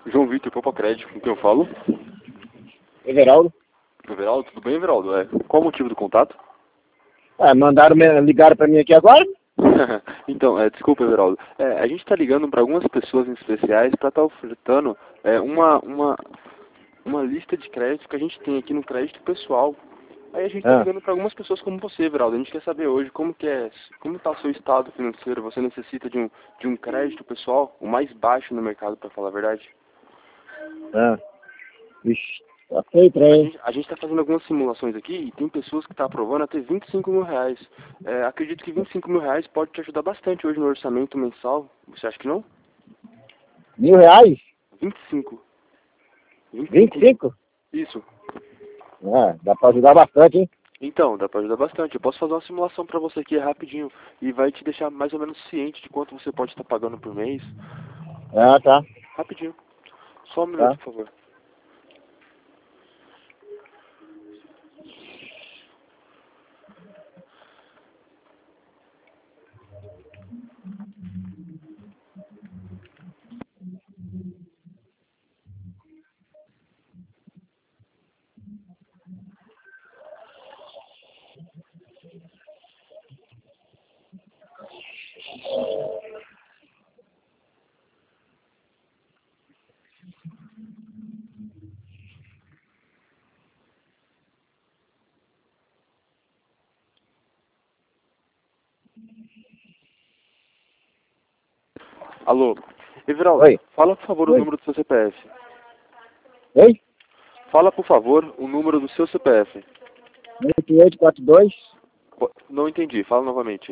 João Vitor, Popa Crédito, com quem eu falo? Everaldo. Everaldo, tudo bem, Everaldo? Qual o motivo do contato? Ligaram pra mim aqui agora? Então, desculpa, Everaldo. A gente está ligando para algumas pessoas em especiais para estar ofertando uma lista de crédito que a gente tem aqui no crédito pessoal. Aí a gente está ligando para algumas pessoas como você, Everaldo. A gente quer saber hoje como está o seu estado financeiro. Você necessita de um crédito pessoal, o mais baixo no mercado, para falar a verdade? Ixi, tá feio, trem. A gente está fazendo algumas simulações aqui e tem pessoas que estão aprovando até 25 mil reais. Acredito que 25 mil reais pode te ajudar bastante hoje no orçamento mensal. Você acha que não? R$ 1.000? 25. 25? Isso. Dá pra ajudar bastante, hein? Então, dá para ajudar bastante. Eu posso fazer uma simulação para você aqui rapidinho e vai te deixar mais ou menos ciente de quanto você pode estar pagando por mês. Tá. Rapidinho. Só um minuto, por favor. Alô, Everaldo, Oi. fala por favor o número do seu CPF. Oi? Fala por favor o número do seu CPF. 8842? Não entendi, fala novamente.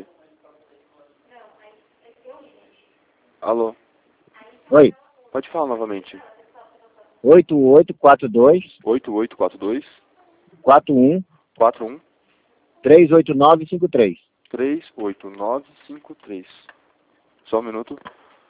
Alô, Oi. pode falar novamente. 8842 8842 41 41 38953. 38953. Só um minuto.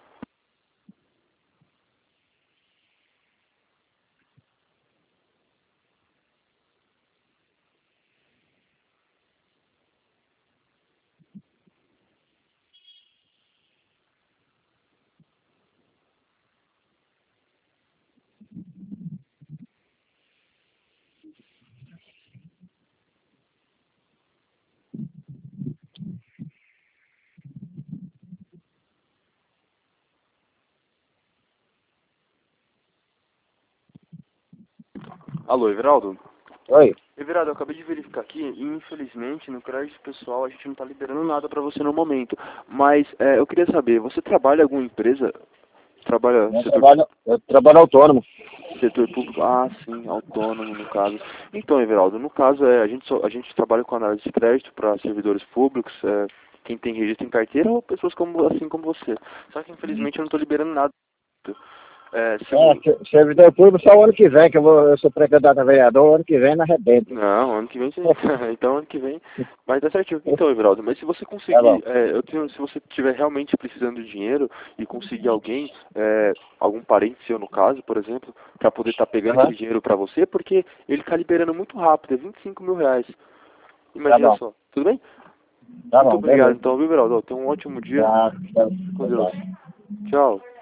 Alô, Everaldo? Oi. Everaldo, eu acabei de verificar aqui e infelizmente no crédito pessoal a gente não está liberando nada para você no momento. Mas eu queria saber, você trabalha em alguma empresa? Trabalha Eu trabalho autônomo. setor público? Ah, sim, autônomo no caso. Então, Everaldo, no caso a gente trabalha com análise de crédito para servidores públicos, quem tem registro em carteira ou pessoas assim como você. Só que infelizmente eu não estou liberando nada. Servidor público só o ano que vem, que eu sou pré-candidato a vereador, ano que vem não arrebenta. Não, ano que vem sim. Então ano que vem vai dar certinho. Então, Everaldo, mas se você conseguir, se você estiver realmente precisando de dinheiro e conseguir alguém, algum parente seu no caso, por exemplo, para poder estar pegando aquele dinheiro para você, porque ele está liberando muito rápido, é 25 mil reais. Imagina só. Tudo bem? Tá Muito bom, obrigado beleza. então, viu, Everaldo? Tenha um ótimo dia. Tá, Com Deus. Tchau.